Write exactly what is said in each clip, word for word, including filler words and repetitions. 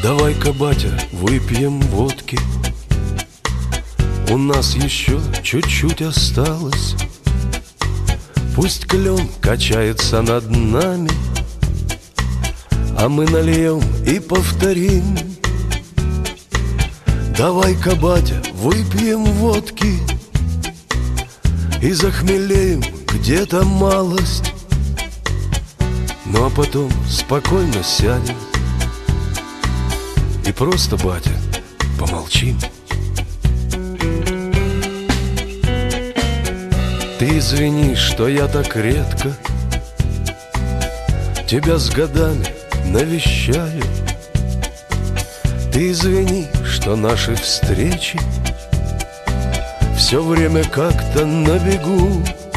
Давай-ка, батя, выпьем водки, у нас еще чуть-чуть осталось. Пусть клен качается над нами, а мы нальем и повторим. Давай-ка, батя, выпьем водки и захмелеем где-то малость. Ну а потом спокойно сядем и просто, батя, помолчим. Ты извини, что я так редко тебя с годами навещаю. Ты извини, что наши встречи все время как-то на бегу,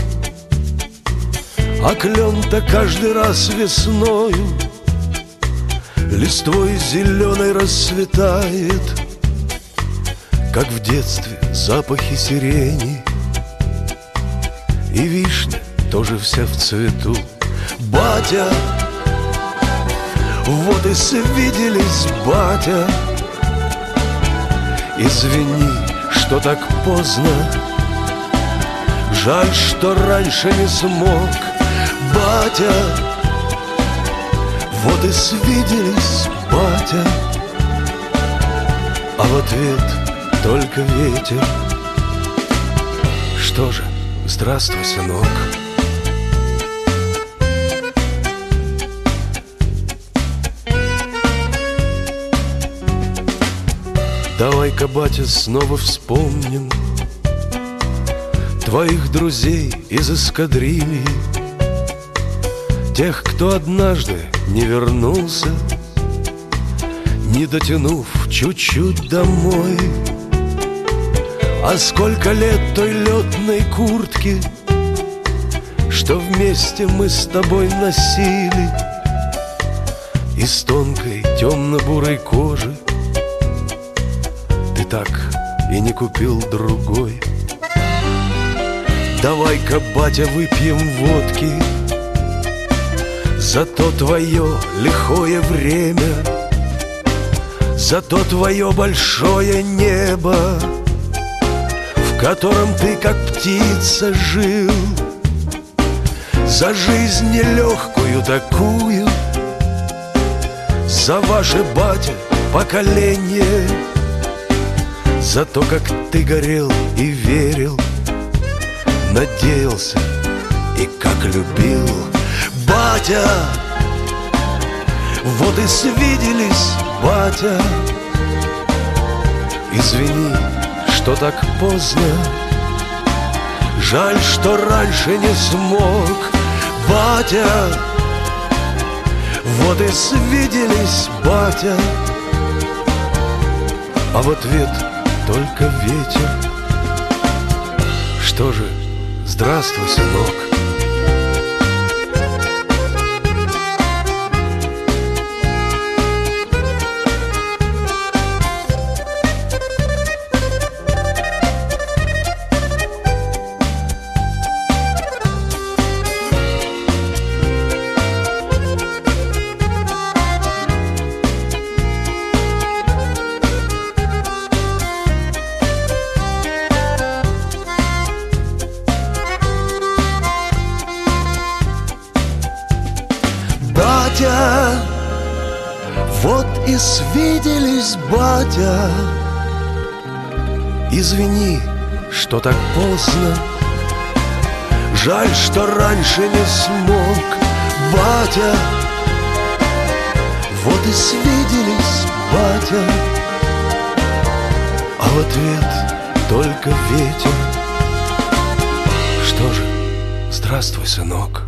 а клен-то каждый раз весною листвой зеленой расцветает, как в детстве запахи сирени, и вишня тоже вся в цвету. Батя, вот и свиделись, батя. Извини, что так поздно, жаль, что раньше не смог. Батя, вот и свиделись, батя. А в ответ только ветер. Что же, здравствуй, сынок. Давай-ка, батя, снова вспомним твоих друзей из эскадрильи, тех, кто однажды не вернулся, не дотянув чуть-чуть домой. А сколько лет той летной куртки, что вместе мы с тобой носили, из тонкой темно-бурой кожи ты так и не купил другой. Давай-ка, батя, выпьем водки за то твое лихое время, за то твое большое небо, в котором ты как птица жил, за жизнь нелегкую такую, за ваше, батя, поколение, за то, как ты горел и верил, надеялся и как любил. Батя, вот и свиделись, батя. Извини, что так поздно, жаль, что раньше не смог. Батя, вот и свиделись, батя. А в ответ только ветер. Что же, здравствуй, сынок. Батя, вот и свиделись, батя. Извини, что так поздно, жаль, что раньше не смог. Батя, вот и свиделись, батя. А в ответ только ветер. Что же, здравствуй, сынок.